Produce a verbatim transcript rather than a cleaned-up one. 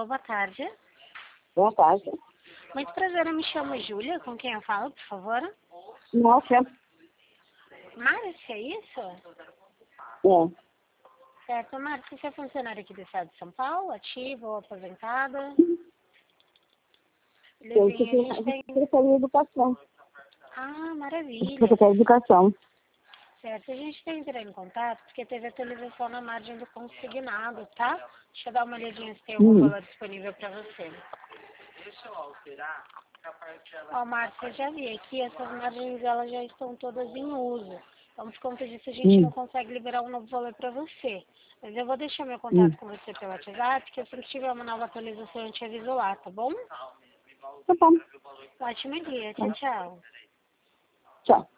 boa tarde. Boa tarde. Muito prazer, eu me chamo Júlia. Com quem eu falo, por favor? Nossa, Márcia, é isso? é. Certo, Márcia, você é funcionária aqui do estado de São Paulo, ativa ou aposentada? Eu Levinha, a fiquei gente tem... Secretaria de Educação. Ah, maravilha. Secretaria de Educação. Certo, a gente tem que entrar em contato porque teve atualização na margem do consignado, tá? Deixa eu dar uma olhadinha se tem algum Hum. valor disponível para você. Ó, Márcia, eu já vi aqui, essas margens elas já estão todas em uso. Então, por conta disso, a gente não Hum. consegue liberar um novo valor para você. Mas eu vou deixar meu Hum. contato com você pelo WhatsApp, que assim que tiver uma nova atualização, eu te aviso lá, tá bom? Tá bom. Ótimo dia. Tchau, tchau. Tchau.